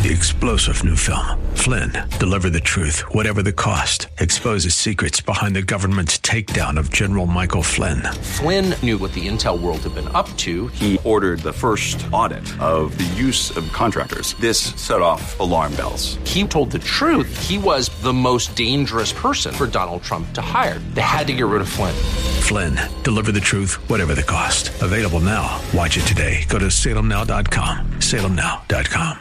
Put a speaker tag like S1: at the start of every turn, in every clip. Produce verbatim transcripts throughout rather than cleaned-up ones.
S1: The explosive new film, Flynn, deliver the truth, whatever the cost, exposes secrets behind the government's takedown of General Michael Flynn.
S2: Flynn knew what the intel world had been up to.
S3: He ordered the first audit of the use of contractors. This set off alarm bells.
S2: He told the truth. He was the most dangerous person for Donald Trump to hire. They had to get rid of Flynn.
S1: Flynn, deliver the truth, whatever the cost. Available now. Watch it today. Go to salem now dot com. salem now dot com.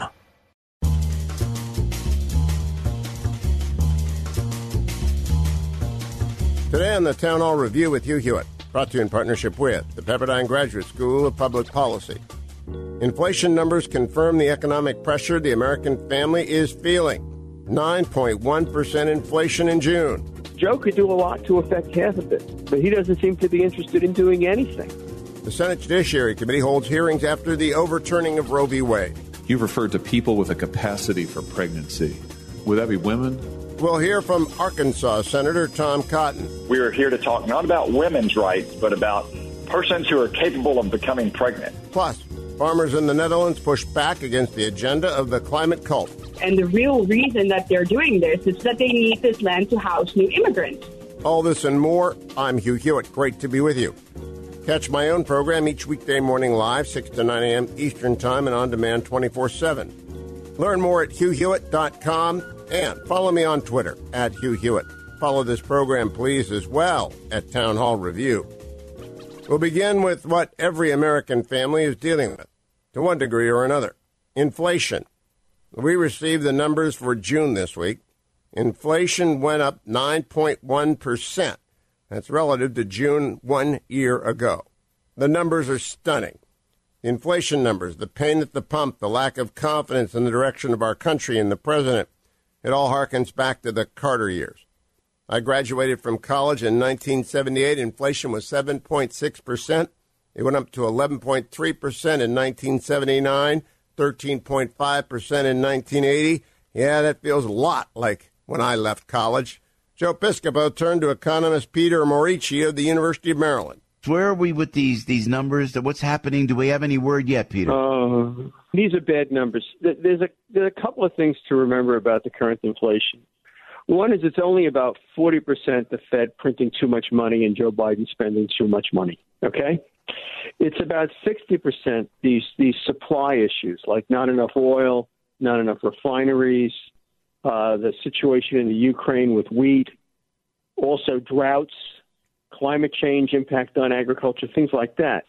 S4: Today on the Town Hall Review with Hugh Hewitt, brought to you in partnership with the Pepperdine Graduate School of Public Policy. Inflation numbers confirm the economic pressure the American family is feeling. nine point one percent inflation in June.
S5: Joe could do a lot to affect half of it, but he doesn't seem to be interested in doing anything.
S4: The Senate Judiciary Committee holds hearings after the overturning of Roe v. Wade.
S6: You've referred to people with a capacity for pregnancy. Would that be women?
S4: We'll hear from Arkansas Senator Tom Cotton.
S7: We are here to talk not about women's rights, but about persons who are capable of becoming pregnant.
S4: Plus, farmers in the Netherlands push back against the agenda of the climate cult.
S8: And the real reason that they're doing this is that they need this land to house new immigrants.
S4: All this and more. I'm Hugh Hewitt. Great to be with you. Catch my own program each weekday morning live, six to nine a.m. Eastern Time and on demand twenty-four seven. Learn more at hugh hewitt dot com and follow me on Twitter at Hugh Hewitt. Follow this program, please, as well at Town Hall Review. We'll begin with what every American family is dealing with, to one degree or another, inflation. We received the numbers for June this week. Inflation went up nine point one percent. That's relative to June one year ago. The numbers are stunning. The inflation numbers, the pain at the pump, the lack of confidence in the direction of our country and the president, it all harkens back to the Carter years. I graduated from college in nineteen seventy-eight. Inflation was seven point six percent. It went up to eleven point three percent in nineteen seventy-nine, thirteen point five percent in nineteen eighty. Yeah, that feels a lot like when I left college. Joe Piscopo turned to economist Peter Morici of the University of Maryland.
S9: Where are we with these these numbers? What's happening? Do we have any word yet, Peter?
S5: Uh, these are bad numbers. There's a, there are a couple of things to remember about the current inflation. One is it's only about forty percent the Fed printing too much money and Joe Biden spending too much money, okay? It's about sixty percent these, these supply issues, like not enough oil, not enough refineries, uh, the situation in the Ukraine with wheat, also droughts, climate change impact on agriculture, things like that.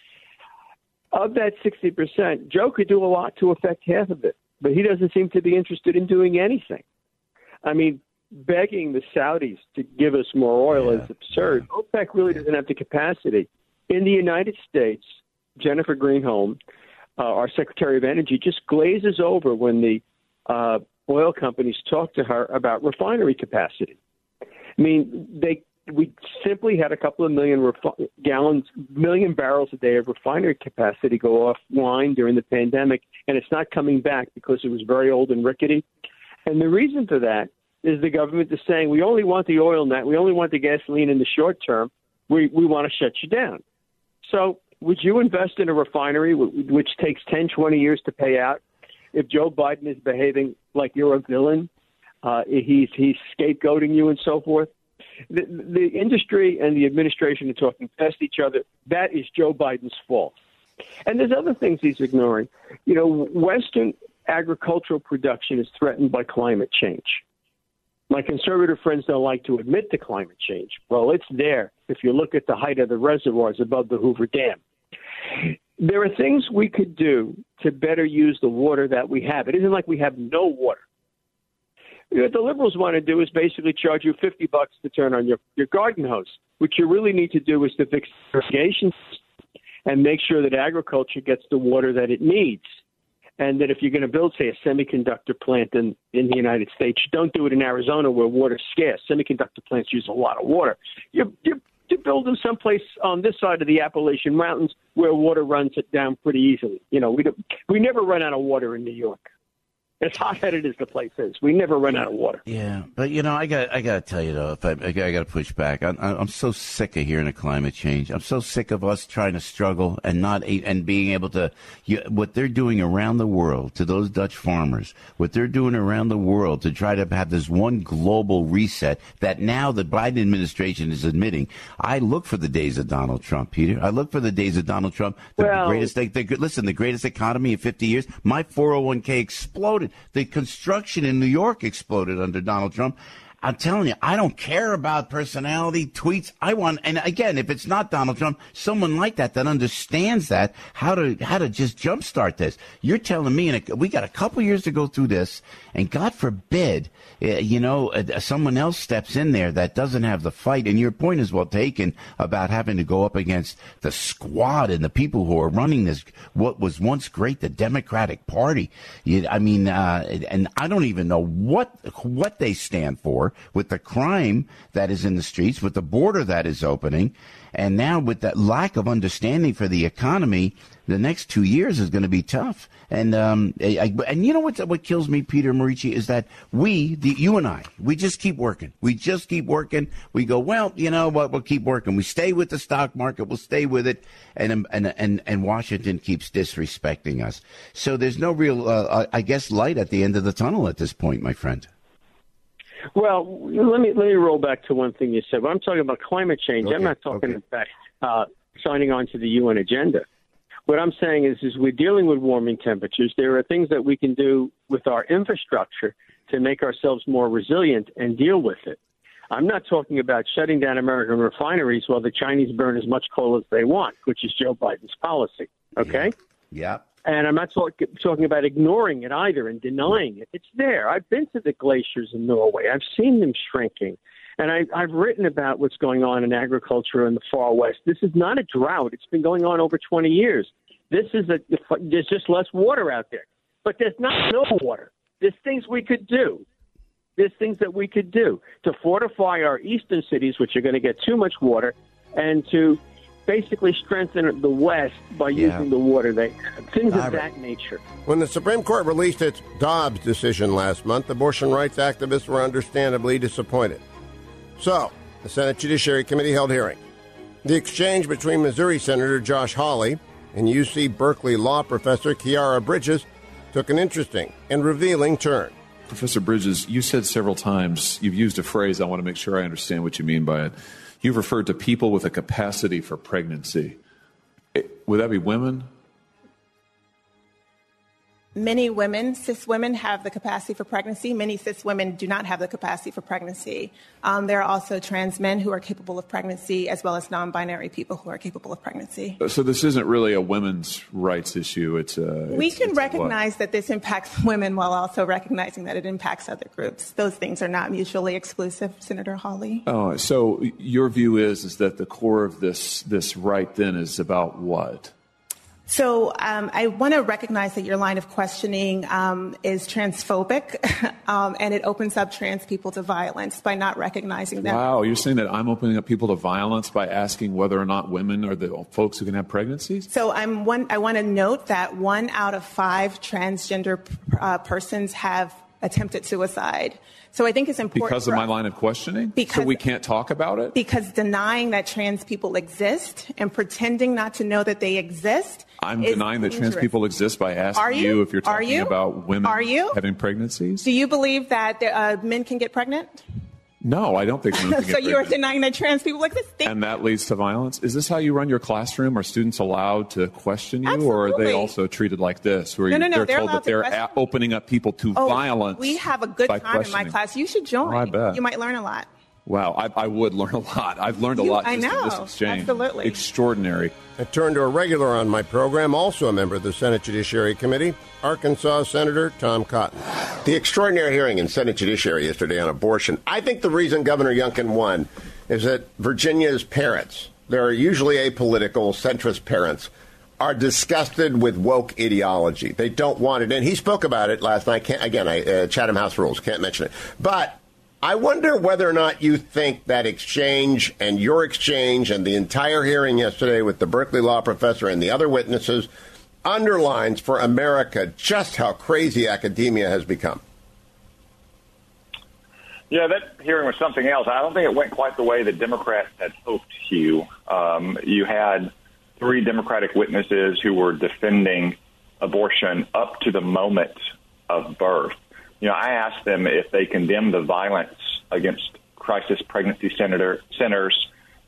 S5: Of that sixty percent, Joe could do a lot to affect half of it, but he doesn't seem to be interested in doing anything. I mean, begging the Saudis to give us more oil yeah. is absurd. OPEC really doesn't have the capacity. In the United States, Jennifer Greenholm, uh, our Secretary of Energy, just glazes over when the uh, oil companies talk to her about refinery capacity. I mean, they we simply had a couple of million refi- gallons, million barrels a day of refinery capacity go offline during the pandemic, and it's not coming back because it was very old and rickety. And the reason for that is the government is saying, we only want the oil net, we only want the gasoline in the short term, we, we want to shut you down. So would you invest in a refinery which takes ten, twenty years to pay out if Joe Biden is behaving like you're a villain, uh, he's, he's scapegoating you and so forth? The, the industry and the administration are talking past each other. That is Joe Biden's fault. And there's other things he's ignoring. You know, Western agricultural production is threatened by climate change. My conservative friends don't like to admit to climate change. Well, it's there if you look at the height of the reservoirs above the Hoover Dam. There are things we could do to better use the water that we have. It isn't like we have no water. What the liberals want to do is basically charge you fifty bucks to turn on your, your garden hose. What you really need to do is to fix irrigation and make sure that agriculture gets the water that it needs. And that if you're going to build, say, a semiconductor plant in, in the United States, you don't do it in Arizona where water's scarce. Semiconductor plants use a lot of water. You, you, you build them someplace on this side of the Appalachian Mountains where water runs it down pretty easily. You know, we, do, we never run out of water in New York. as hot-headed as the place is. We never run out of water.
S9: Yeah, but you know, I got I got to tell you though, if I, I got to push back. I'm, I'm so sick of hearing of climate change. I'm so sick of us trying to struggle and not and being able to. You, what they're doing around the world to those Dutch farmers, what they're doing around the world to try to have this one global reset that now the Biden administration is admitting. I look for the days of Donald Trump, Peter. I look for the days of Donald Trump. The
S5: well,
S9: greatest. They, they, listen, the greatest economy in fifty years. My four oh one k exploded. The construction in New York exploded under Donald Trump. I'm telling you, I don't care about personality tweets. I want, and again, if it's not Donald Trump, someone like that that understands that how to how to just jumpstart this. You're telling me, and we got a couple years to go through this, and God forbid, you know, someone else steps in there that doesn't have the fight. And your point is well taken about having to go up against the squad and the people who are running this, what was once great, the Democratic Party. I mean, uh, and I don't even know what what they stand for. With the crime that is in the streets, with the border that is opening, and now with that lack of understanding for the economy, the next two years is going to be tough. And um, I, and you know what? What kills me, Peter Morici, is that we, the, you and I, we just keep working. We just keep working. We go, well, you know what? We'll keep working. We stay with the stock market. We'll stay with it. And and and and Washington keeps disrespecting us. So there's no real, uh, I guess, light at the end of the tunnel at this point, my friend.
S5: Well, let me let me roll back to one thing you said. When I'm talking about climate change, okay. I'm not talking okay. about uh, signing on to the U N agenda. What I'm saying is, is we're dealing with warming temperatures. There are things that we can do with our infrastructure to make ourselves more resilient and deal with it. I'm not talking about shutting down American refineries while the Chinese burn as much coal as they want, which is Joe Biden's policy. Okay?
S9: Yeah. yeah.
S5: And I'm not talk- talking about ignoring it either and denying it. It's there. I've been to the glaciers in Norway. I've seen them shrinking. And I, I've written about what's going on in agriculture in the far west. This is not a drought. It's been going on over twenty years. This is a, there's just less water out there. But there's not no water. There's things we could do. There's things that we could do to fortify our eastern cities, which are going to get too much water, and to basically strengthen the West by yeah. using the water they have. Things of that nature.
S4: When the Supreme Court released its Dobbs decision last month, abortion rights activists were understandably disappointed. So, the Senate Judiciary Committee held hearings. The exchange between Missouri Senator Josh Hawley and U C Berkeley law professor Khiara Bridges took an interesting and revealing turn.
S6: Professor Bridges, you said several times, you've used a phrase, I want to make sure I understand what you mean by it. You've referred to people with a capacity for pregnancy. Would that be women?
S10: Many women, cis women, have the capacity for pregnancy. Many cis women do not have the capacity for pregnancy. Um, there are also trans men who are capable of pregnancy, as well as non-binary people who are capable of pregnancy.
S6: So this isn't really a women's rights issue. It's a,
S10: we
S6: it's,
S10: can
S6: it's
S10: recognize that this impacts women while also recognizing that it impacts other groups. Those things are not mutually exclusive, Senator Hawley.
S6: Oh, so your view is is that the core of this this right then is about what?
S10: So um, I want to recognize that your line of questioning um, is transphobic, um, and it opens up trans people to violence by not recognizing that.
S6: Wow, you're saying that I'm opening up people to violence by asking whether or not women are the folks who can have pregnancies?
S10: So I'm one. I want to note that one out of five transgender uh, persons have attempted suicide. So I think it's important.
S6: Because of my line of questioning?
S10: Because,
S6: so we can't talk about it?
S10: Because denying that trans people exist and pretending not to know that they exist.
S6: I'm denying that trans people exist by asking
S10: you?
S6: you if you're talking
S10: you?
S6: about women
S10: Are you?
S6: having pregnancies.
S10: Do you believe that uh, men can get pregnant?
S6: No, I don't think women can get
S10: so
S6: pregnant.
S10: you are denying that trans people exist?
S6: And that leads to violence? Is this how you run your classroom? Are students allowed to question you?
S10: Absolutely.
S6: Or are they also treated like this? Where
S10: no, no, no.
S6: they're,
S10: they're
S6: told that they're
S10: to
S6: opening up people to
S10: oh,
S6: violence?
S10: We have a good time in my class. You should join.
S6: Oh, I bet.
S10: You might learn a lot.
S6: Wow, I, I would learn a lot. I've learned a
S10: you,
S6: lot just
S10: I know.
S6: in this exchange.
S10: Absolutely.
S6: Extraordinary.
S4: I turn to a regular on my program, also a member of the Senate Judiciary Committee, Arkansas Senator Tom Cotton. The extraordinary hearing in Senate Judiciary yesterday on abortion. I think the reason Governor Youngkin won is that Virginia's parents, they're usually apolitical, centrist parents, are disgusted with woke ideology. They don't want it. And he spoke about it last night. Can't, again, I, uh, Chatham House rules, can't mention it. But I wonder whether or not you think that exchange and your exchange and the entire hearing yesterday with the Berkeley law professor and the other witnesses underlines for America just how crazy academia has become.
S7: Yeah, that hearing was something else. I don't think it went quite the way that Democrats had hoped, Hugh. Um, you had three Democratic witnesses who were defending abortion up to the moment of birth. You know, I asked them if they condemned the violence against crisis pregnancy center, centers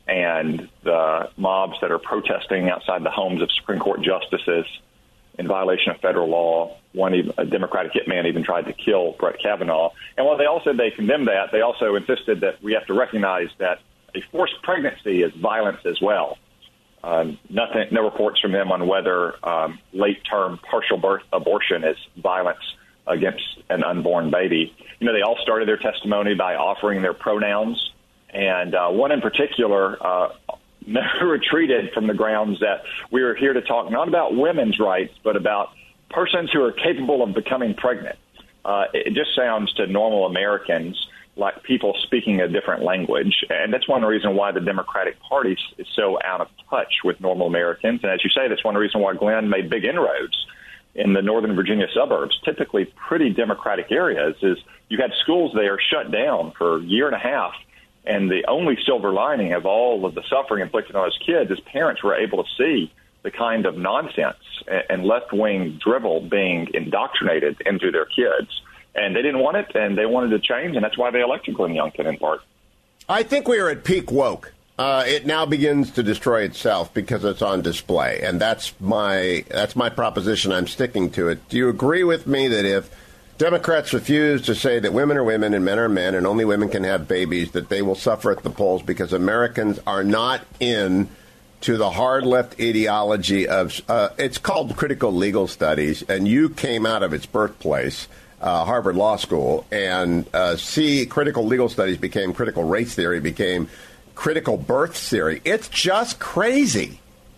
S7: and the mobs that are protesting outside the homes of Supreme Court justices in violation of federal law. One, even, a Democratic hitman even tried to kill Brett Kavanaugh. And while they all said they condemned that, they also insisted that we have to recognize that a forced pregnancy is violence as well. Um, nothing, no reports from them on whether um, late-term partial birth abortion is violence against an unborn baby. You know, they all started their testimony by offering their pronouns, and uh, one in particular uh, never retreated from the grounds that we are here to talk not about women's rights, but about persons who are capable of becoming pregnant. Uh, it just sounds to normal Americans like people speaking a different language. And that's one reason why the Democratic Party is so out of touch with normal Americans. And as you say, that's one reason why Glenn made big inroads in the Northern Virginia suburbs, typically pretty Democratic areas, is you had schools there shut down for a year and a half. And the only silver lining of all of the suffering inflicted on those kids is parents were able to see the kind of nonsense and left-wing drivel being indoctrinated into their kids. And they didn't want it, and they wanted to change, and that's why they elected Glenn Youngkin in part.
S4: I think we are at peak woke. Uh, it now begins to destroy itself because it's on display, and that's my that's my proposition. I'm sticking to it. Do you agree with me that if Democrats refuse to say that women are women and men are men and only women can have babies, that they will suffer at the polls because Americans are not in to the hard left ideology of, uh, it's called critical legal studies, and you came out of its birthplace, uh, Harvard Law School, and uh, see, critical legal studies became critical race theory, became critical birth theory. It's just crazy.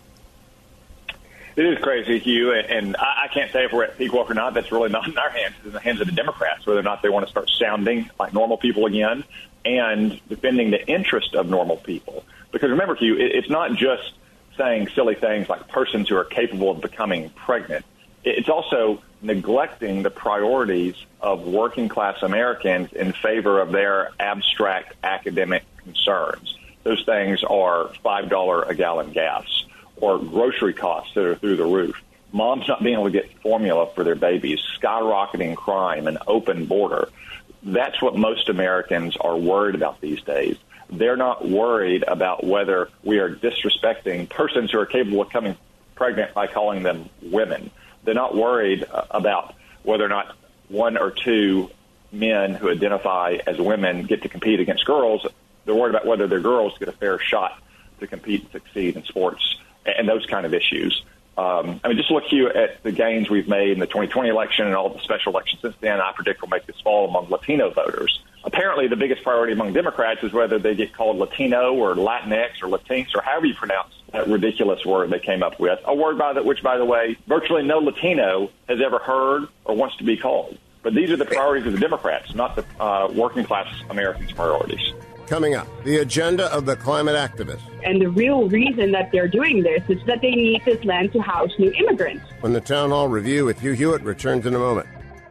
S7: It is crazy, Hugh, and I can't say if we're at peak woke or not. That's really not in our hands. It's in the hands of the Democrats, whether or not they want to start sounding like normal people again and defending the interest of normal people. Because remember, Hugh, it's not just saying silly things like persons who are capable of becoming pregnant. It's also neglecting the priorities of working-class Americans in favor of their abstract academic concerns. Those things are five dollars a gallon gas or grocery costs that are through the roof, moms not being able to get formula for their babies, skyrocketing crime, an open border. That's what most Americans are worried about these days. They're not worried about whether we are disrespecting persons who are capable of becoming pregnant by calling them women. They're not worried about whether or not one or two men who identify as women get to compete against girls. They're worried about whether their girls get a fair shot to compete and succeed in sports and those kind of issues. Um, I mean, just look here at the gains we've made in the twenty twenty election and all the special elections since then. I predict will make this fall among Latino voters. Apparently, the biggest priority among Democrats is whether they get called Latino or Latinx or Latinx or however you pronounce that ridiculous word they came up with. A word by the, which, by the way, virtually no Latino has ever heard or wants to be called. But these are the priorities of the Democrats, not the uh, working-class Americans' priorities.
S4: Coming up, the agenda of the climate activists.
S8: And the real reason that they're doing this is that they need this land to house new immigrants.
S4: When the Town Hall Review with Hugh Hewitt returns in a moment.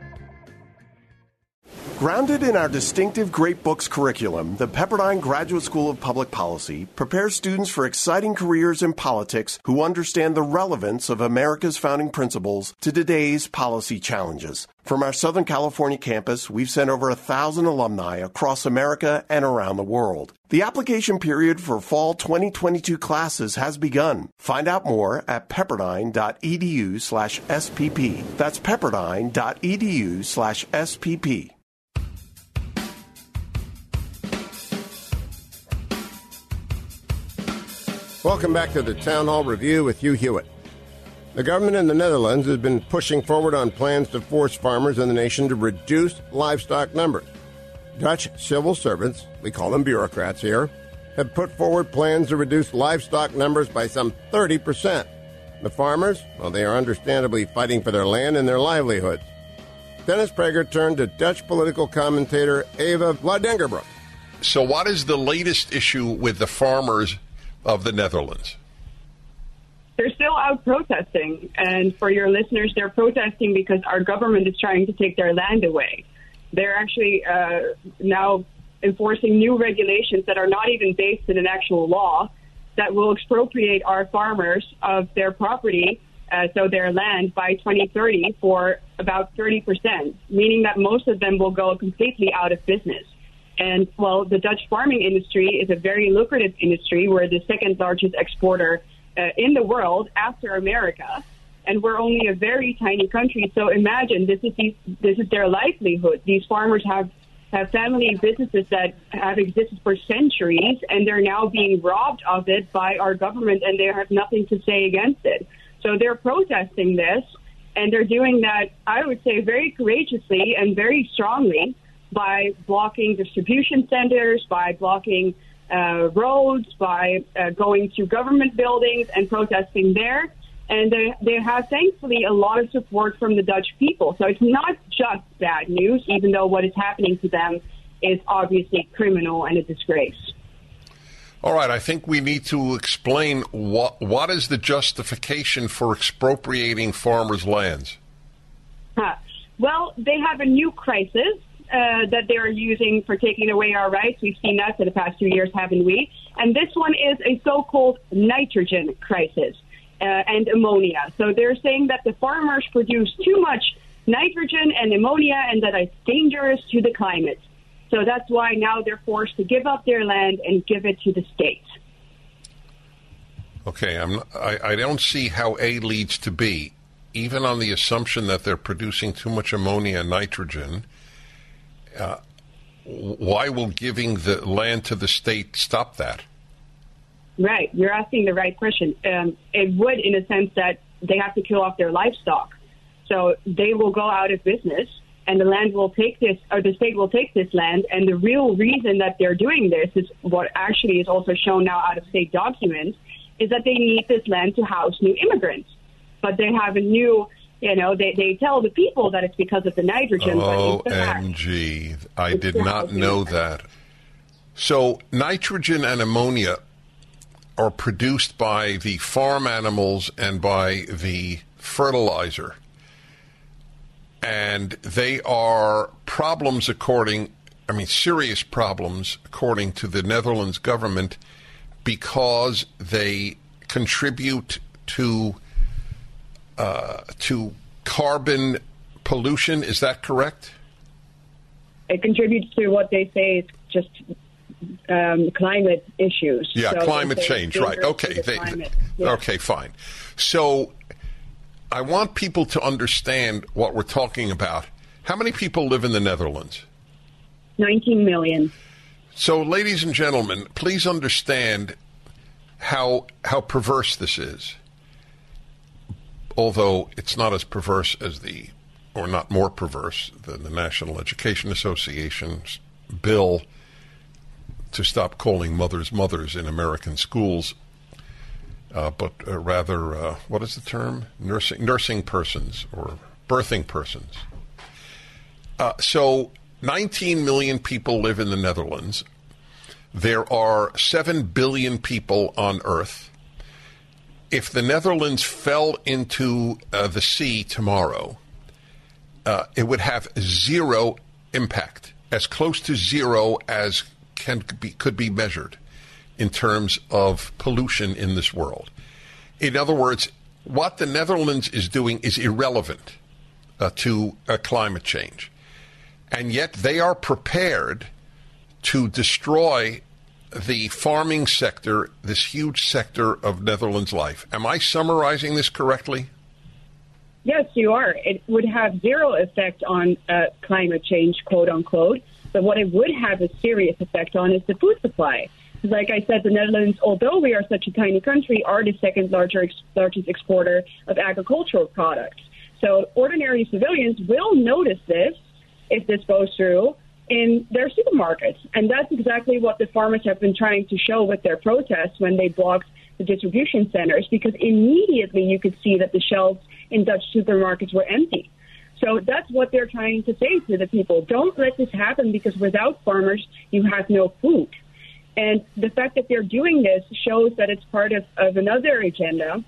S11: Grounded in our distinctive Great Books curriculum, the Pepperdine Graduate School of Public Policy prepares students for exciting careers in politics who understand the relevance of America's founding principles to today's policy challenges. From our Southern California campus, we've sent over a thousand alumni across America and around the world. The application period for fall twenty twenty-two classes has begun. Find out more at pepperdine.edu slash SPP. That's pepperdine.edu slash SPP.
S4: Welcome back to the Town Hall Review with Hugh Hewitt. The government in the Netherlands has been pushing forward on plans to force farmers in the nation to reduce livestock numbers. Dutch civil servants, we call them bureaucrats here, have put forward plans to reduce livestock numbers by some thirty percent. The farmers, well, they are understandably fighting for their land and their livelihoods. Dennis Prager turned to Dutch political commentator Eva Vlaardingerbroek.
S12: So what is the latest issue with the farmers of the Netherlands?
S8: they're still out protesting. And for your listeners, they're protesting because our government is trying to take their land away. They're actually uh, now enforcing new regulations that are not even based in an actual law that will expropriate our farmers of their property, uh, so their land, by twenty thirty for about thirty percent, meaning that most of them will go completely out of business. And, well, the Dutch farming industry is a very lucrative industry. We're the second largest exporter uh, in the world after America, and we're only a very tiny country. So imagine this is these, this is their livelihood. These farmers have, have family businesses that have existed for centuries, and they're now being robbed of it by our government, and they have nothing to say against it. So they're protesting this, and they're doing that, I would say, very courageously and very strongly, by blocking distribution centers, by blocking uh, roads, by uh, going to government buildings and protesting there. And they, they have, thankfully, a lot of support from the Dutch people. So it's not just bad news, even though what is happening to them is obviously criminal and a disgrace.
S12: All right, I think we need to explain what what is the justification for expropriating farmers' lands?
S8: Huh. Well, they have a new crisis Uh, that they are using for taking away our rights. We've seen that for the past two years, haven't we? And this one is a so-called nitrogen crisis uh, and ammonia. So they're saying that the farmers produce too much nitrogen and ammonia and that it's dangerous to the climate. So that's why now they're forced to give up their land and give it to the state.
S12: Okay, I'm, I, I don't see how A leads to B, even on the assumption that they're producing too much ammonia and nitrogen. Uh, why will giving the land to the state stop that?
S8: Right. You're asking the right question. Um, it would, in a sense, that they have to kill off their livestock. So they will go out of business, and the land will take this, or the state will take this land. And the real reason that they're doing this is what actually is also shown now out of state documents, is that they need this land to house new immigrants. But they have a new... You know, they, they tell the people that it's because of the nitrogen.
S12: O M G. I did not know that. So nitrogen and ammonia are produced by the farm animals and by the fertilizer. And they are problems according, I mean, serious problems according to the Netherlands government, because they contribute to Uh, to carbon pollution. Is that correct?
S8: It contributes to what they say is just um, climate issues.
S12: Yeah,
S8: so
S12: climate change, right. Okay. They,
S8: yeah.
S12: Okay, fine. So I want people to understand what we're talking about. How many people live in the Netherlands?
S8: nineteen million.
S12: So, ladies and gentlemen, please understand how how perverse this is. Although it's not as perverse as the, or not more perverse than the National Education Association's bill to stop calling mothers mothers in American schools, uh, but uh, rather, uh, what is the term? Nursing, nursing persons or birthing persons. Uh, so nineteen million people live in the Netherlands. There are seven billion people on Earth. If the Netherlands fell into uh, the sea tomorrow, uh, it would have zero impact, as close to zero as can be, could be measured in terms of pollution in this world. In other words, what the Netherlands is doing is irrelevant uh, to uh, climate change. And yet they are prepared to destroy the farming sector, this huge sector of Netherlands life. Am I summarizing this correctly?
S8: Yes, you are. It would have zero effect on uh, climate change, quote unquote. But what it would have a serious effect on is the food supply. Like I said, the Netherlands, although we are such a tiny country, are the second largest, largest exporter of agricultural products. So ordinary civilians will notice this if this goes through in their supermarkets. And that's exactly what the farmers have been trying to show with their protests when they blocked the distribution centers, because immediately you could see that the shelves in Dutch supermarkets were empty. So that's what they're trying to say to the people. Don't let this happen, because without farmers, you have no food. And the fact that they're doing this shows that it's part of, of another agenda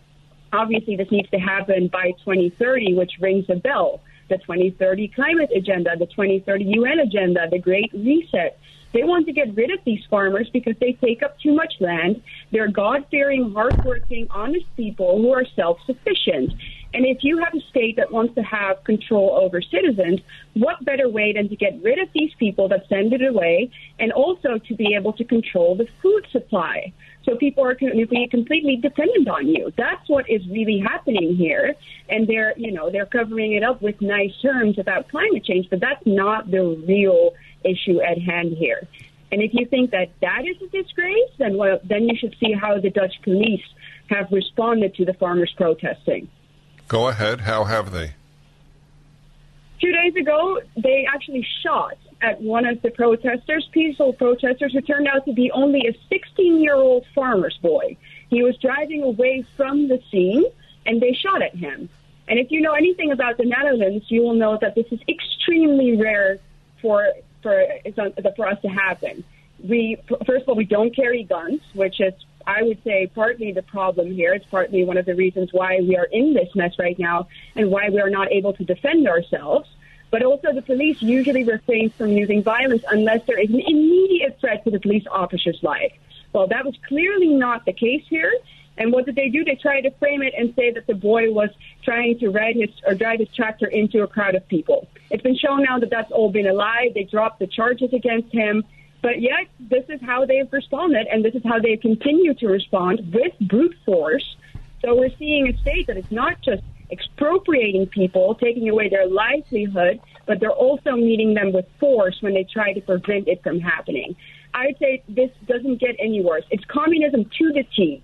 S8: obviously this needs to happen by twenty thirty, which rings a bell. The twenty thirty climate agenda, the twenty thirty U N agenda, the Great Reset. They want to get rid of these farmers because they take up too much land. They're God-fearing, hardworking, honest people who are self-sufficient. And if you have a state that wants to have control over citizens, what better way than to get rid of these people that send it away, and also to be able to control the food supply? So people are going to be completely dependent on you. That's what is really happening here. And they're, you know, they're covering it up with nice terms about climate change, but that's not the real issue at hand here. And if you think that that is a disgrace, then well, then you should see how the Dutch police have responded to the farmers protesting.
S12: Go ahead. How have they?
S8: Two days ago, they actually shot at one of the protesters, peaceful protesters, who turned out to be only a sixteen-year-old farmer's boy. He was driving away from the scene, and they shot at him. And if you know anything about the Netherlands, you will know that this is extremely rare for for, for us to happen. We, first of all, we don't carry guns, which is, I would say, partly the problem here. It's partly one of the reasons why we are in this mess right now and why we are not able to defend ourselves. But also the police usually refrain from using violence unless there is an immediate threat to the police officer's life. Well, that was clearly not the case here. And what did they do? They tried to frame it and say that the boy was trying to ride his or drive his tractor into a crowd of people. It's been shown now that that's all been a lie. They dropped the charges against him. But yet, this is how they've responded, and this is how they continue to respond with brute force. So we're seeing a state that is not just expropriating people, taking away their livelihood, but they're also meeting them with force when they try to prevent it from happening. I'd say this doesn't get any worse. It's communism to the T.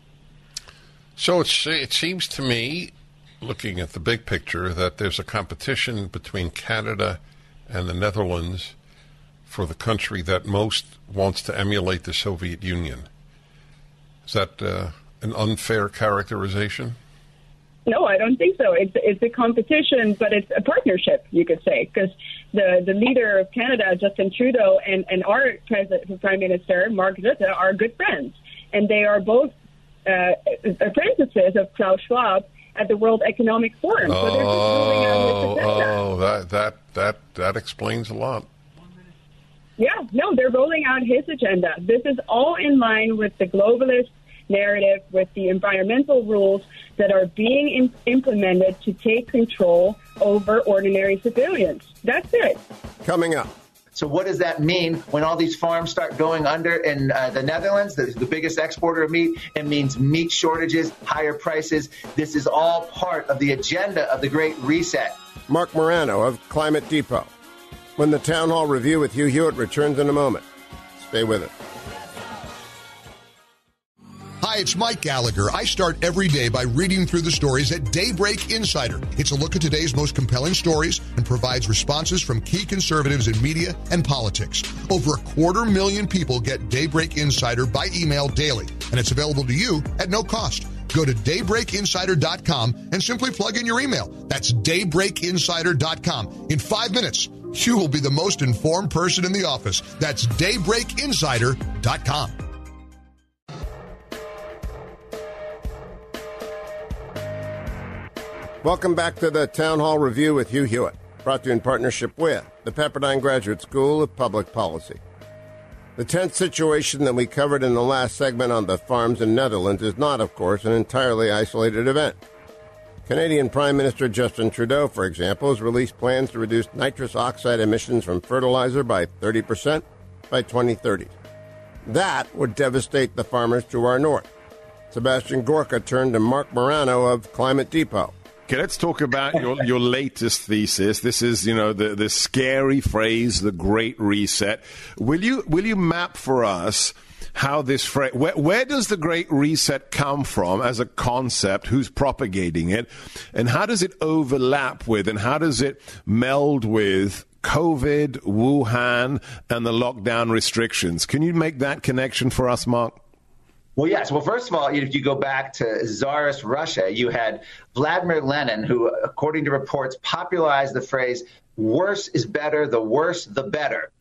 S12: So it's, it seems to me, looking at the big picture, that there's a competition between Canada and the Netherlands for the country that most wants to emulate the Soviet Union. Is that uh, an unfair characterization?
S8: No, I don't think so. It's it's a competition, but it's a partnership, you could say, because the, the leader of Canada, Justin Trudeau, and, and our president, Prime Minister, Mark Rutte, are good friends. And they are both uh, apprentices of Klaus Schwab at the World Economic Forum.
S12: Oh,
S8: so they're just rolling out this agenda.
S12: oh that, that, that, that explains a lot.
S8: Yeah, no, they're rolling out his agenda. This is all in line with the globalist narrative, with the environmental rules that are being in- implemented to take control over ordinary civilians. That's it.
S4: Coming up.
S13: So what does that mean when all these farms start going under in uh, the Netherlands, the, the biggest exporter of meat? It means meat shortages, higher prices. This is all part of the agenda of the Great Reset.
S4: Mark Morano of Climate Depot. When the Town Hall Review with Hugh Hewitt returns in a moment. Stay with us.
S14: Hi, it's Mike Gallagher. I start every day by reading through the stories at Daybreak Insider. It's a look at today's most compelling stories and provides responses from key conservatives in media and politics. Over a quarter million people get Daybreak Insider by email daily, and it's available to you at no cost. Go to daybreak insider dot com and simply plug in your email. That's daybreak insider dot com. In five minutes, you will be the most informed person in the office. That's daybreak insider dot com.
S4: Welcome back to the Town Hall Review with Hugh Hewitt, brought to you in partnership with the Pepperdine Graduate School of Public Policy. The tense situation that we covered in the last segment on the farms in Netherlands is not, of course, an entirely isolated event. Canadian Prime Minister Justin Trudeau, for example, has released plans to reduce nitrous oxide emissions from fertilizer by thirty percent by twenty thirty. That would devastate the farmers to our north. Sebastian Gorka turned to Mark Morano of Climate Depot.
S15: Okay, let's talk about your, your latest thesis. This is, you know, the, the scary phrase, the Great Reset. Will you will you map for us how this phrase, where, where does the Great Reset come from as a concept? Who's propagating it? And how does it overlap with and how does it meld with COVID, Wuhan, and the lockdown restrictions? Can you make that connection for us, Mark?
S13: Well, yes. Well, first of all, if you go back to Tsarist Russia, you had Vladimir Lenin, who, according to reports, popularized the phrase, worse is better, the worse, the better.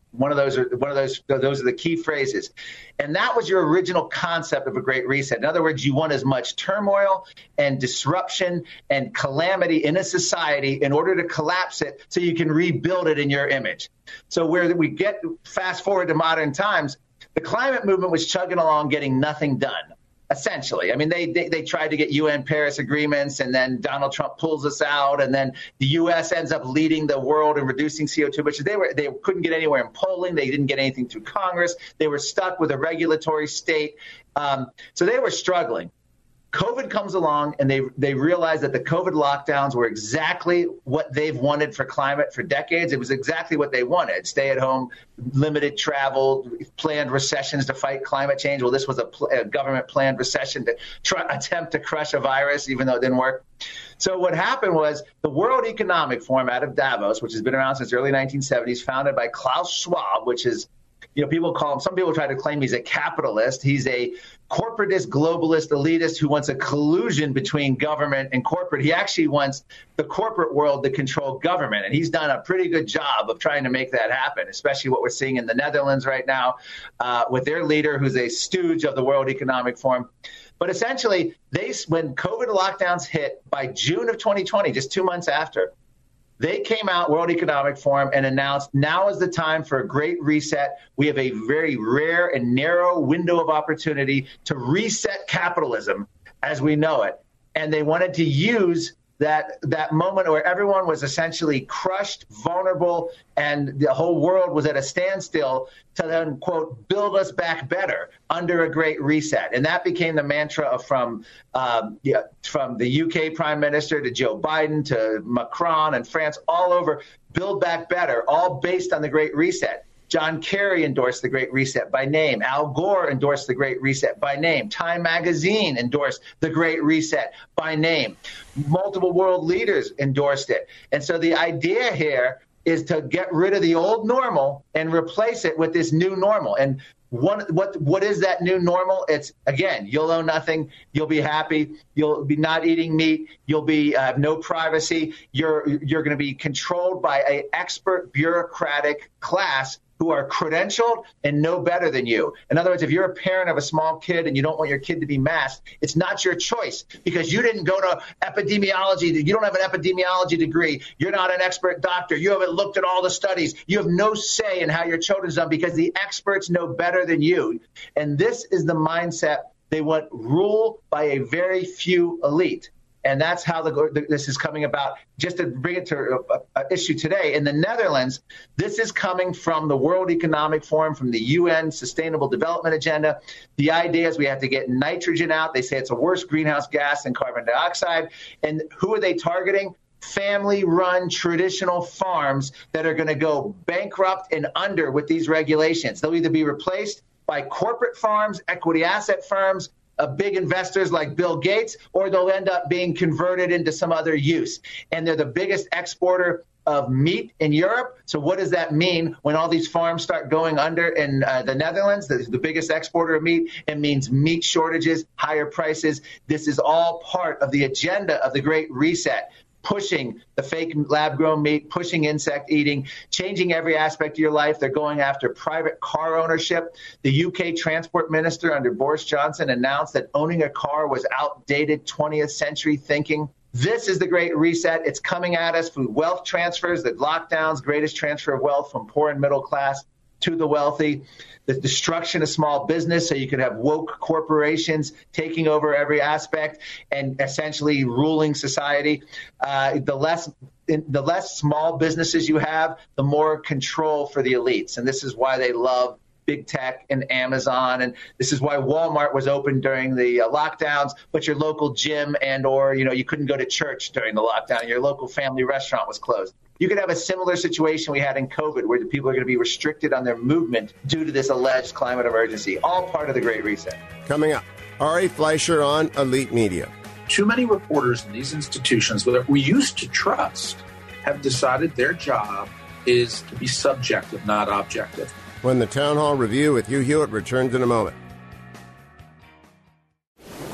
S13: One of those are one of those those are the key phrases. And that was your original concept of a great reset. In other words, you want as much turmoil and disruption and calamity in a society in order to collapse it so you can rebuild it in your image. So where we get fast forward to modern times, the climate movement was chugging along, getting nothing done. Essentially, I mean, they, they they tried to get U N Paris agreements, and then Donald Trump pulls us out, and then the U S ends up leading the world in reducing C O two emissions. They were they couldn't get anywhere in polling. They didn't get anything through Congress. They were stuck with a regulatory state. Um, so they were struggling. COVID comes along, and they they realized that the COVID lockdowns were exactly what they've wanted for climate for decades. It was exactly what they wanted: stay at home, limited travel, planned recessions to fight climate change. Well, this was a, pl- a government planned recession to try, attempt to crush a virus, even though it didn't work. So what happened was the World Economic Forum out of Davos, which has been around since the early nineteen seventies, founded by Klaus Schwab, which is, you know, people call him, some people try to claim he's a capitalist. He's a corporatist, globalist, elitist who wants a collusion between government and corporate. He actually wants the corporate world to control government. And he's done a pretty good job of trying to make that happen, especially what we're seeing in the Netherlands right now uh, with their leader, who's a stooge of the World Economic Forum. But essentially, they when COVID lockdowns hit by June of twenty twenty, just two months after, they came out, World Economic Forum, and announced now is the time for a great reset. We have a very rare and narrow window of opportunity to reset capitalism as we know it. And they wanted to use that that moment where everyone was essentially crushed, vulnerable, and the whole world was at a standstill to then, quote, build us back better under a great reset. And that became the mantra of from um, yeah, from the U K Prime Minister to Joe Biden to Macron and France, all over, build back better, all based on the great reset. John Kerry endorsed the Great Reset by name. Al Gore endorsed the Great Reset by name. Time Magazine endorsed the Great Reset by name. Multiple world leaders endorsed it. And so the idea here is to get rid of the old normal and replace it with this new normal. And one, what what is that new normal? It's, again, you'll own nothing. You'll be happy. You'll be not eating meat. You'll be uh, no privacy. You're you're going to be controlled by an expert bureaucratic class who are credentialed and know better than you. In other words, if you're a parent of a small kid and you don't want your kid to be masked, it's not your choice because you didn't go to epidemiology. You don't have an epidemiology degree. You're not an expert doctor. You haven't looked at all the studies. You have no say in how your children's done because the experts know better than you. And this is the mindset. They want rule by a very few elite. And that's how the, this is coming about. Just to bring it to an issue today, in the Netherlands, this is coming from the World Economic Forum, from the U N Sustainable Development Agenda. The idea is we have to get nitrogen out. They say it's a worse greenhouse gas than carbon dioxide. And who are they targeting? Family-run traditional farms that are going to go bankrupt and under with these regulations. They'll either be replaced by corporate farms, equity asset firms, Uh, big investors like Bill Gates, or they'll end up being converted into some other use. And they're the biggest exporter of meat in Europe. So what does that mean when all these farms start going under in uh, the Netherlands, the, the biggest exporter of meat? It means meat shortages, higher prices. This is all part of the agenda of the Great Reset. Pushing the fake lab-grown meat, pushing insect eating, changing every aspect of your life. They're going after private car ownership. The U K transport minister under Boris Johnson announced that owning a car was outdated twentieth century thinking. This is the Great Reset. It's coming at us through wealth transfers, the lockdowns, greatest transfer of wealth from poor and middle class to the wealthy, the destruction of small business so you could have woke corporations taking over every aspect and essentially ruling society. Uh, the less the less small businesses you have, the more control for the elites. And this is why they love big tech and Amazon. And this is why Walmart was open during the uh, lockdowns, but your local gym and or, you know, you couldn't go to church during the lockdown. Your local family restaurant was closed. You could have a similar situation we had in COVID where the people are going to be restricted on their movement due to this alleged climate emergency, all part of the Great Reset.
S4: Coming up, Ari Fleischer on Elite Media.
S16: Too many reporters in these institutions that we used to trust have decided their job is to be subjective, not objective.
S4: When the Town Hall Review with Hugh Hewitt returns in a moment.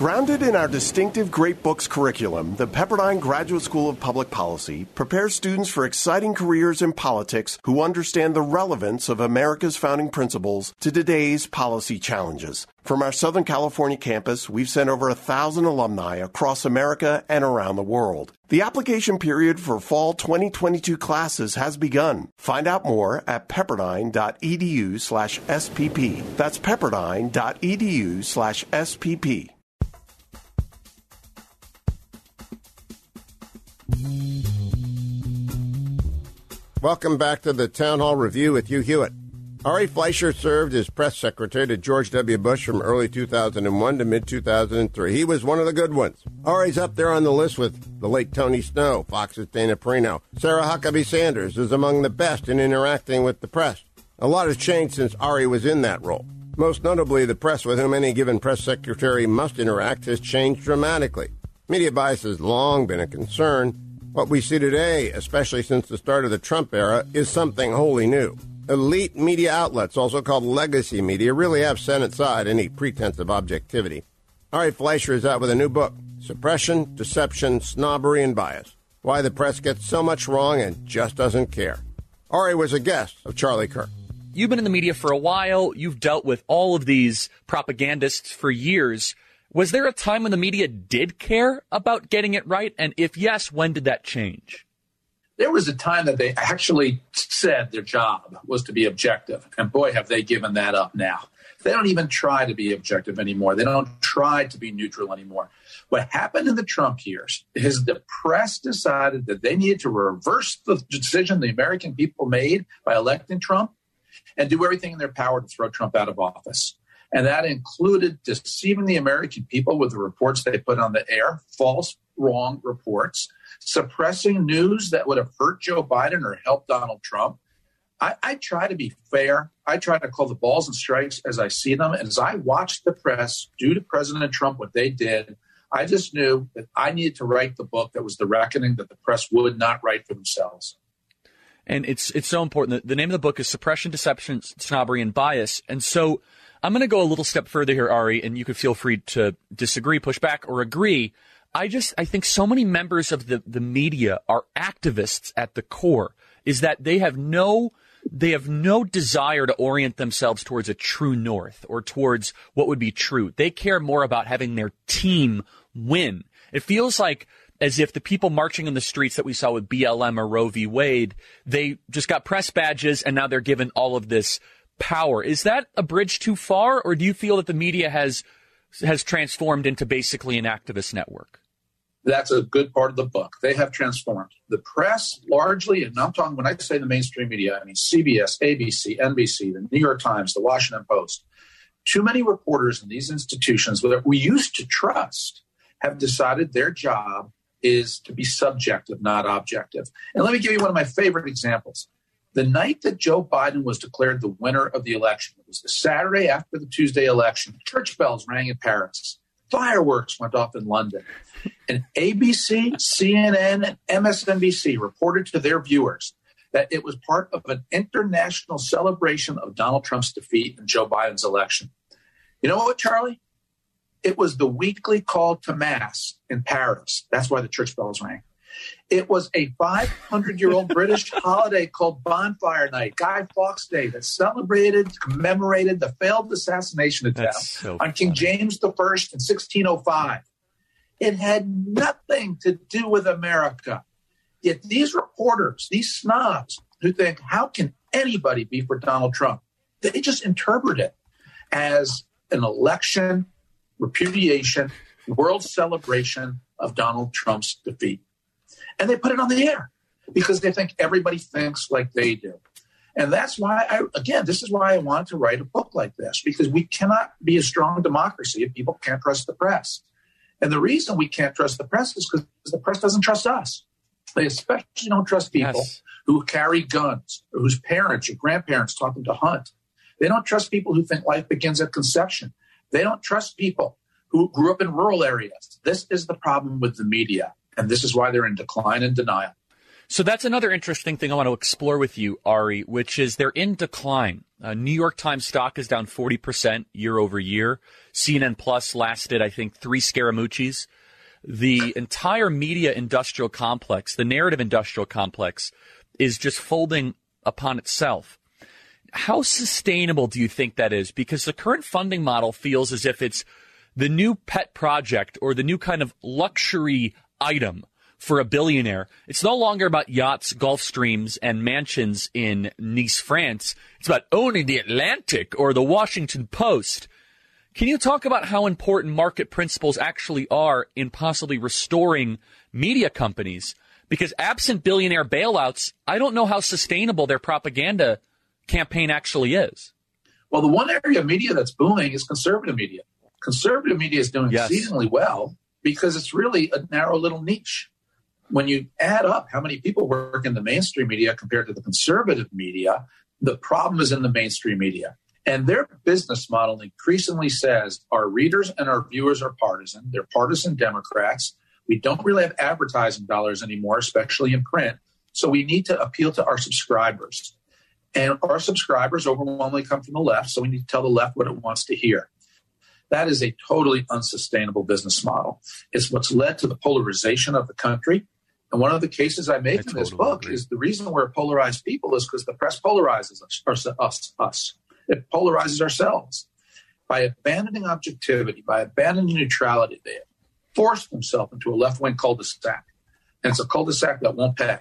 S11: Grounded in our distinctive Great Books curriculum, the Pepperdine Graduate School of Public Policy prepares students for exciting careers in politics who understand the relevance of America's founding principles to today's policy challenges. From our Southern California campus, we've sent over a thousand alumni across America and around the world. The application period for fall twenty twenty-two classes has begun. Find out more at pepperdine.edu slash SPP. That's pepperdine.edu slash SPP.
S4: Welcome back to the Town Hall Review with Hugh Hewitt. Ari Fleischer served as press secretary to George W. Bush from early two thousand one to mid two thousand three. He was one of the good ones. Ari's up there on the list with the late Tony Snow, Fox's Dana Perino. Sarah Huckabee Sanders is among the best in interacting with the press. A lot has changed since Ari was in that role. Most notably, the press with whom any given press secretary must interact has changed dramatically. Media bias has long been a concern. What we see today, especially since the start of the Trump era, is something wholly new. Elite media outlets, also called legacy media, really have set aside any pretense of objectivity. Ari Fleischer is out with a new book, Suppression, Deception, Snobbery, and Bias. Why the press gets so much wrong and just doesn't care. Ari was a guest of Charlie Kirk.
S17: You've been in the media for a while. You've dealt with all of these propagandists for years. Was there a time when the media did care about getting it right? And if yes, when did that change?
S16: There was a time that they actually said their job was to be objective. And boy, have they given that up now. They don't even try to be objective anymore. They don't try to be neutral anymore. What happened in the Trump years is the press decided that they needed to reverse the decision the American people made by electing Trump and do everything in their power to throw Trump out of office. And that included deceiving the American people with the reports they put on the air, false, wrong reports, suppressing news that would have hurt Joe Biden or helped Donald Trump. I, I try to be fair. I try to call the balls and strikes as I see them. And as I watched the press do to President Trump what they did, I just knew that I needed to write the book that was the reckoning that the press would not write for themselves.
S17: And it's it's so important. The, the name of the book is Suppression, Deception, Snobbery, and Bias. And so I'm going to go a little step further here, Ari, and you could feel free to disagree, push back, or agree. I just, I think so many members of the, the media are activists at the core, is that they have no, they have no desire to orient themselves towards a true north or towards what would be true. They care more about having their team win. It feels like as if the people marching in the streets that we saw with B L M or Roe v. Wade, they just got press badges and now they're given all of this power. Is that a bridge too far, or do you feel that the media has has transformed into basically an activist network?
S16: That's a good part of the book. They have transformed. The press largely, and I'm talking, when I say the mainstream media, I mean C B S, A B C, N B C, the New York Times, the Washington Post. Too many reporters in these institutions that we used to trust have decided their job is to be subjective, not objective. And let me give you one of my favorite examples. The night that Joe Biden was declared the winner of the election, it was the Saturday after the Tuesday election, church bells rang in Paris. Fireworks went off in London. And A B C, C N N, and M S N B C reported to their viewers that it was part of an international celebration of Donald Trump's defeat in Joe Biden's election. You know what, Charlie? It was the weekly call to mass in Paris. That's why the church bells rang. It was a five hundred year old British holiday called Bonfire Night, Guy Fawkes Day, that celebrated, commemorated the failed assassination attempt so on King James the First in sixteen oh five. It had nothing to do with America. Yet these reporters, these snobs who think, how can anybody be for Donald Trump? They just interpret it as an election repudiation, world celebration of Donald Trump's defeat. And they put it on the air because they think everybody thinks like they do. And that's why, I, again, this is why I wanted to write a book like this, because we cannot be a strong democracy if people can't trust the press. And the reason we can't trust the press is because the press doesn't trust us. They especially don't trust people yes. who carry guns or whose parents or grandparents taught them to hunt. They don't trust people who think life begins at conception. They don't trust people who grew up in rural areas. This is the problem with the media. And this is why they're in decline and denial.
S17: So that's another interesting thing I want to explore with you, Ari, which is they're in decline. Uh, New York Times stock is down forty percent year over year. C N N Plus lasted, I think, three Scaramucci's. The entire media industrial complex, the narrative industrial complex, is just folding upon itself. How sustainable do you think that is? Because the current funding model feels as if it's the new pet project or the new kind of luxury item for a billionaire. It's no longer about yachts, Gulf Streams, and mansions in Nice, France. It's about owning the Atlantic or the Washington Post. Can you talk about how important market principles actually are in possibly restoring media companies? Because absent billionaire bailouts, I don't know how sustainable their propaganda campaign actually is.
S16: Well, the one area of media that's booming is conservative media. Conservative media is doing yes. exceedingly well because it's really a narrow little niche. When you add up how many people work in the mainstream media compared to the conservative media, the problem is in the mainstream media. And their business model increasingly says our readers and our viewers are partisan. They're partisan Democrats. We don't really have advertising dollars anymore, especially in print. So we need to appeal to our subscribers. And our subscribers overwhelmingly come from the left, so we need to tell the left what it wants to hear. That is a totally unsustainable business model. It's what's led to the polarization of the country. And one of the cases I make I in totally this book agree. is the reason we're polarized people is because the press polarizes us, us, us. It polarizes ourselves. By abandoning objectivity, by abandoning neutrality, they force themselves into a left-wing cul-de-sac. And it's a cul-de-sac that won't pay.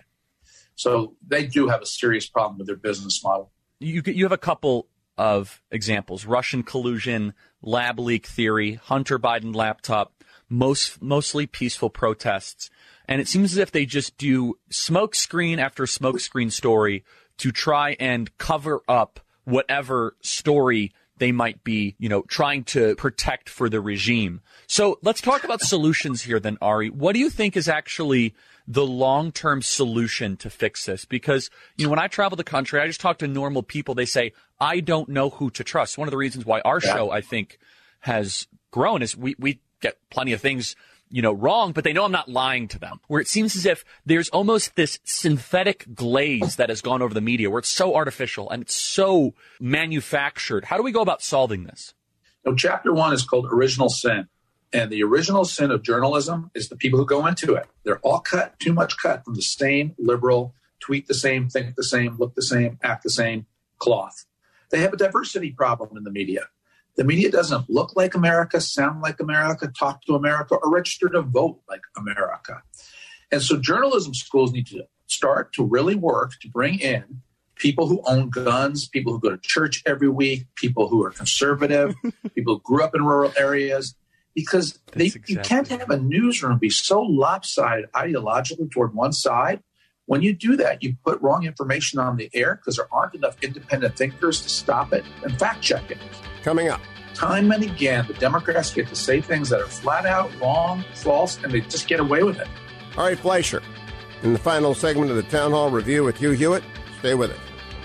S16: So they do have a serious problem with their business model.
S17: You you have a couple of examples: Russian collusion, lab leak theory, Hunter Biden laptop, most mostly peaceful protests. And it seems as if they just do smokescreen after smokescreen story to try and cover up whatever story they might be, you know, trying to protect for the regime. So let's talk about solutions here then, Ari. What do you think is actually the long-term solution to fix this? Because, you know, when I travel the country, I just talk to normal people. They say, I don't know who to trust. One of the reasons why our yeah. show, I think, has grown is we, we get plenty of things, you know, wrong, but they know I'm not lying to them. Where it seems as if there's almost this synthetic glaze that has gone over the media where it's so artificial and it's so manufactured. How do we go about solving this?
S16: So chapter one is called Original Sin. And the original sin of journalism is the people who go into it. They're all cut, too much cut from the same liberal, tweet the same, think the same, look the same, act the same cloth. They have a diversity problem in the media. The media doesn't look like America, sound like America, talk to America, or register to vote like America. And so journalism schools need to start to really work to bring in people who own guns, people who go to church every week, people who are conservative, people who grew up in rural areas. Because they, exactly. you can't have a newsroom be so lopsided ideologically toward one side. When you do that, you put wrong information on the air because there aren't enough independent thinkers to stop it and fact check it.
S4: Coming up.
S16: Time and again, the Democrats get to say things that are flat out wrong, false, and they just get away with it.
S4: Ari Fleischer, in the final segment of the Town Hall Review with Hugh Hewitt. Stay with us.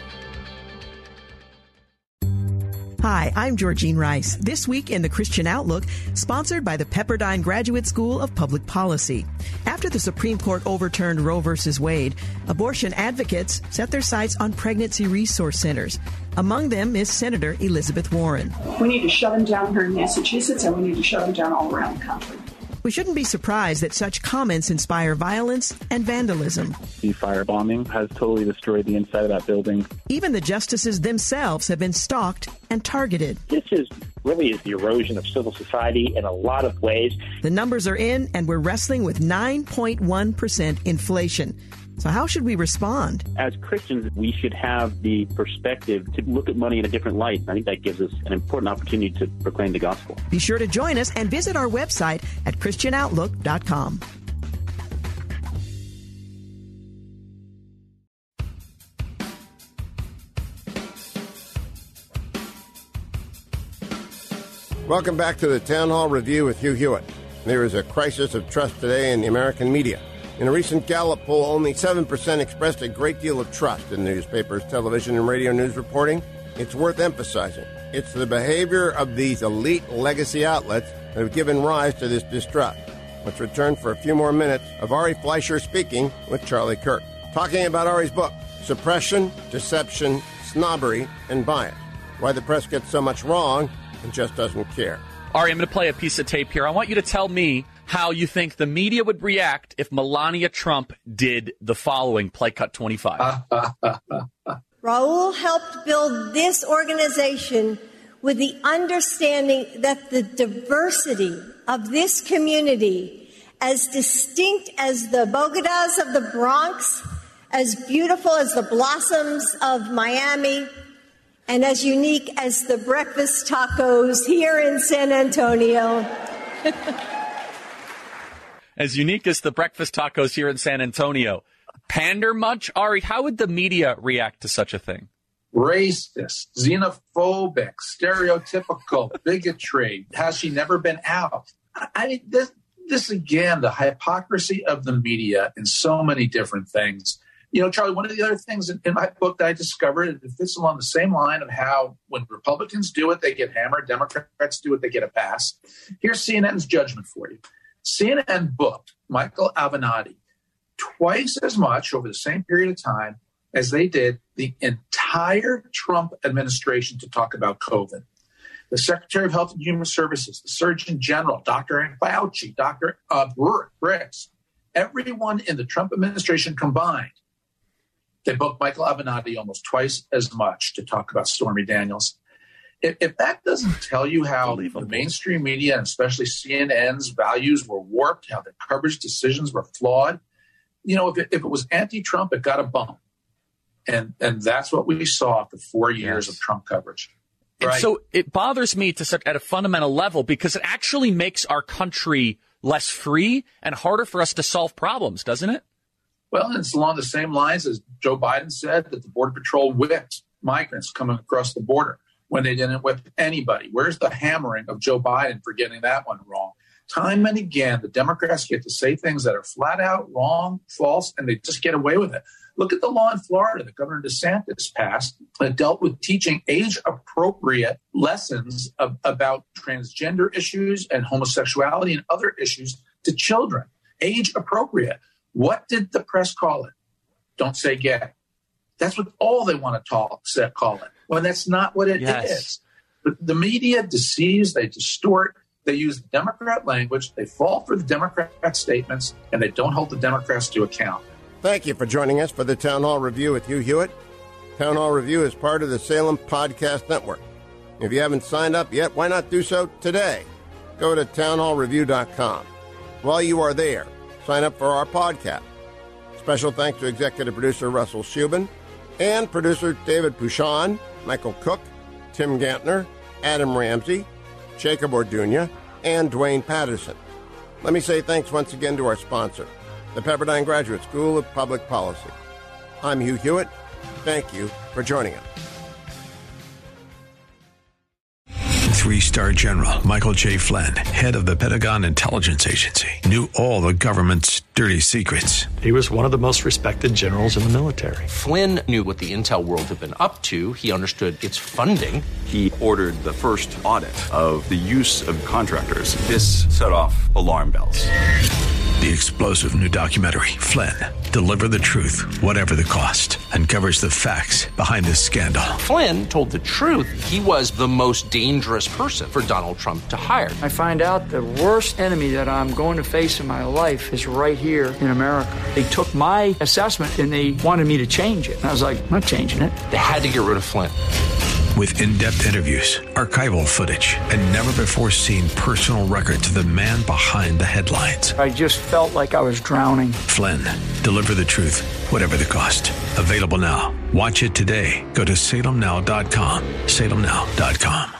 S18: Hi, I'm Georgene Rice. This week in the Christian Outlook, sponsored by the Pepperdine Graduate School of Public Policy. After the Supreme Court overturned Roe versus Wade, abortion advocates set their sights on pregnancy resource centers. Among them is Senator Elizabeth Warren.
S19: We need to shut them down here in Massachusetts, and we need to shut them down all around the country.
S18: We shouldn't be surprised that such comments inspire violence and vandalism.
S20: The firebombing has totally destroyed the inside of that building.
S18: Even the justices themselves have been stalked and targeted.
S21: This is really is the erosion of civil society in a lot of ways.
S18: The numbers are in, and we're wrestling with nine point one percent inflation. So how should we respond?
S21: As Christians, we should have the perspective to look at money in a different light. I think that gives us an important opportunity to proclaim the gospel.
S18: Be sure to join us and visit our website at christian outlook dot com.
S4: Welcome back to the Town Hall Review with Hugh Hewitt. There is a crisis of trust today in the American media. In a recent Gallup poll, only seven percent expressed a great deal of trust in newspapers, television, and radio news reporting. It's worth emphasizing. It's the behavior of these elite legacy outlets that have given rise to this distrust. Let's return for a few more minutes of Ari Fleischer speaking with Charlie Kirk. talking about Ari's book, Suppression, Deception, Snobbery, and Bias. Why the press gets so much wrong and just doesn't care.
S17: Ari, I'm going to play a piece of tape here. I want you to tell me how you think the media would react if Melania Trump did the following. Play cut twenty-five.
S3: Raul helped build this organization with the understanding that the diversity of this community, as distinct as the Bogotas of the Bronx, as beautiful as the blossoms of Miami, and as unique as the breakfast tacos here in San Antonio.
S17: As unique as the breakfast tacos here in San Antonio. Pander much? Ari, how would the media react to such a thing?
S16: Racist, xenophobic, stereotypical, bigotry. Has she never been out? I mean, this, this again, the hypocrisy of the media in so many different things. You know, Charlie, one of the other things in, in my book that I discovered, it fits along the same line of how when Republicans do it, they get hammered. Democrats do it, they get a pass. Here's C N N's judgment for you. C N N booked Michael Avenatti twice as much over the same period of time as they did the entire Trump administration to talk about COVID. The Secretary of Health and Human Services, the Surgeon General, Doctor Fauci, Doctor Uh, Briggs, everyone in the Trump administration combined, they booked Michael Avenatti almost twice as much to talk about Stormy Daniels. If, if that doesn't tell you how the mainstream media, and especially C N N's values were warped, how the coverage decisions were flawed, you know, if it, if it was anti-Trump, it got a bump. And and that's what we saw after four years yes. of Trump coverage.
S17: And
S16: right?
S17: so it bothers me to such at a fundamental level because it actually makes our country less free and harder for us to solve problems, doesn't it?
S16: Well, it's along the same lines as Joe Biden said that the Border Patrol whipped migrants coming across the border when they didn't whip anybody. Where's the hammering of Joe Biden for getting that one wrong? Time and again, the Democrats get to say things that are flat out wrong, false, and they just get away with it. Look at the law in Florida that Governor DeSantis passed that dealt with teaching age-appropriate lessons of, about transgender issues and homosexuality and other issues to children. Age-appropriate. What did the press call it? Don't say gay. That's what all they want to talk, say, call it. Well, that's not what it yes. is. But the media deceives, they distort, they use Democrat language, they fall for the Democrat statements, and they don't hold the Democrats to account.
S4: Thank you for joining us for the Town Hall Review with Hugh Hewitt. Town Hall Review is part of the Salem Podcast Network. If you haven't signed up yet, why not do so today? Go to town hall review dot com. While you are there, sign up for our podcast. Special thanks to executive producer Russell Shubin and producer David Pouchon, Michael Cook, Tim Gantner, Adam Ramsey, Jacob Orduña, and Dwayne Patterson. Let me say thanks once again to our sponsor, the Pepperdine Graduate School of Public Policy. I'm Hugh Hewitt. Thank you for joining us.
S1: Three-star General Michael J. Flynn, head of the Pentagon Intelligence Agency, knew all the government's dirty secrets.
S22: He was one of the most respected generals in the military.
S2: Flynn knew what the intel world had been up to. He understood its funding.
S23: He ordered the first audit of the use of contractors. This set off alarm bells.
S1: The explosive new documentary, Flynn, Deliver the Truth, Whatever the Cost, uncovers the facts behind this scandal.
S2: Flynn told the truth. He was the most dangerous person for Donald Trump to hire.
S24: I find out the worst enemy that I'm going to face in my life is right here in America. They took my assessment and they wanted me to change it. And I was like, I'm not changing it.
S2: They had to get rid of Flynn.
S1: With in-depth interviews, archival footage, and never-before-seen personal records of the man behind the headlines.
S24: I just felt like I was drowning.
S1: Flynn, Deliver the Truth, Whatever the Cost. Available now. Watch it today. Go to salem now dot com. salem now dot com.